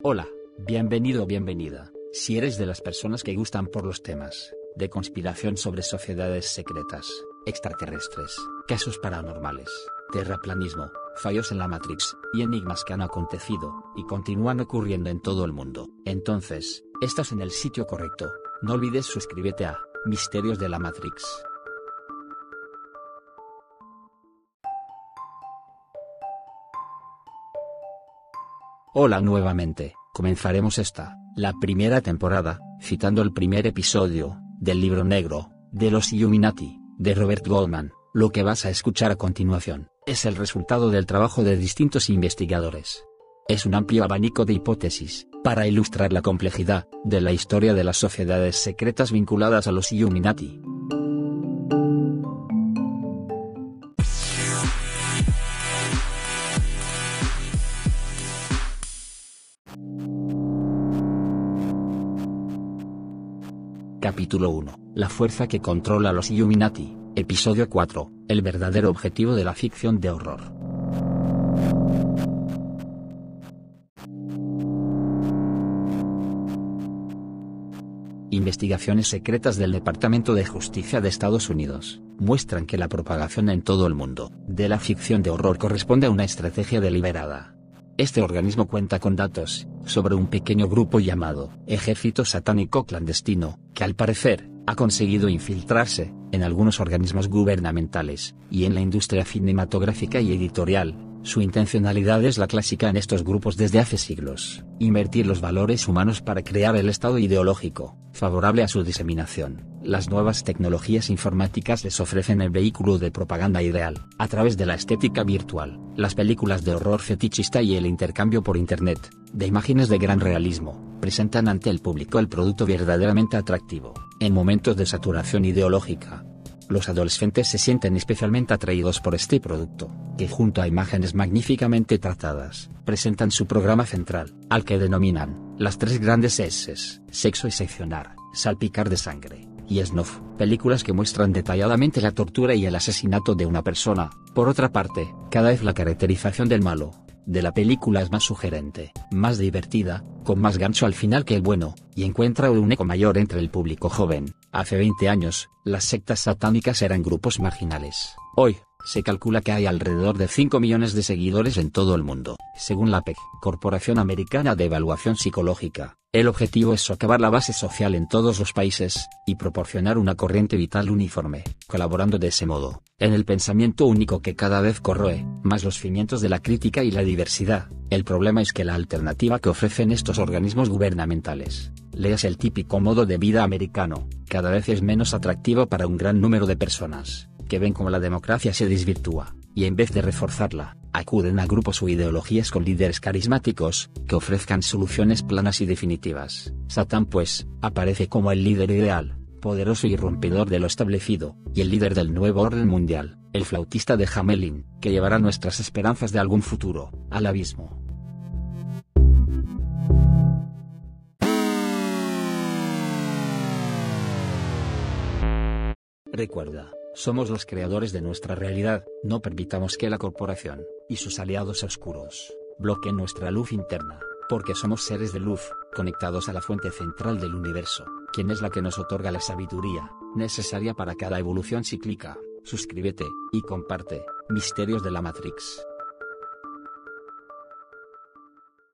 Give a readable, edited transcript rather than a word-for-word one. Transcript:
Hola, bienvenido o bienvenida. Si eres de las personas que gustan por los temas de conspiración sobre sociedades secretas, extraterrestres, casos paranormales, terraplanismo, fallos en la Matrix y enigmas que han acontecido y continúan ocurriendo en todo el mundo, entonces, estás en el sitio correcto. No olvides suscribirte a Misterios de la Matrix. Hola nuevamente, comenzaremos la primera temporada, citando el primer episodio, del libro negro, de los Illuminati, de Robert Goldman. Lo que vas a escuchar a continuación, es el resultado del trabajo de distintos investigadores. Es un amplio abanico de hipótesis, para ilustrar la complejidad, de la historia de las sociedades secretas vinculadas a los Illuminati. Capítulo 1. La fuerza que controla a los Illuminati. Episodio 4. El verdadero objetivo de la ficción de horror. Investigaciones secretas del Departamento de Justicia de Estados Unidos muestran que la propagación en todo el mundo de la ficción de horror corresponde a una estrategia deliberada. Este organismo cuenta con datos sobre un pequeño grupo llamado Ejército Satánico Clandestino, que al parecer ha conseguido infiltrarse en algunos organismos gubernamentales y en la industria cinematográfica y editorial. Su intencionalidad es la clásica en estos grupos desde hace siglos: invertir los valores humanos para crear el estado ideológico favorable a su diseminación. Las nuevas tecnologías informáticas les ofrecen el vehículo de propaganda ideal, a través de la estética virtual, las películas de horror fetichista y el intercambio por internet de imágenes de gran realismo, presentan ante el público el producto verdaderamente atractivo. En momentos de saturación ideológica, los adolescentes se sienten especialmente atraídos por este producto, que junto a imágenes magníficamente tratadas, presentan su programa central, al que denominan las tres grandes S's: sexo y seccionar, salpicar de sangre, y snuff, películas que muestran detalladamente la tortura y el asesinato de una persona. Por otra parte, cada vez la caracterización del malo de la película es más sugerente, más divertida, con más gancho al final que el bueno, y encuentra un eco mayor entre el público joven. Hace 20 años, las sectas satánicas eran grupos marginales. Hoy, se calcula que hay alrededor de 5 millones de seguidores en todo el mundo, según la PEC, Corporación Americana de Evaluación Psicológica. El objetivo es socavar la base social en todos los países, y proporcionar una corriente vital uniforme, colaborando de ese modo en el pensamiento único que cada vez corroe más los cimientos de la crítica y la diversidad. El problema es que la alternativa que ofrecen estos organismos gubernamentales, leas el típico modo de vida americano, cada vez es menos atractivo para un gran número de personas, que ven cómo la democracia se desvirtúa, y en vez de reforzarla, acuden a grupos o ideologías con líderes carismáticos, que ofrezcan soluciones planas y definitivas. Satán, pues, aparece como el líder ideal, poderoso y rompedor de lo establecido, y el líder del nuevo orden mundial, el flautista de Hamelin, que llevará nuestras esperanzas de algún futuro al abismo. Recuerda, somos los creadores de nuestra realidad. No permitamos que la corporación y sus aliados oscuros bloqueen nuestra luz interna, porque somos seres de luz, conectados a la fuente central del universo, quien es la que nos otorga la sabiduría necesaria para cada evolución cíclica. Suscríbete y comparte Misterios de la Matrix.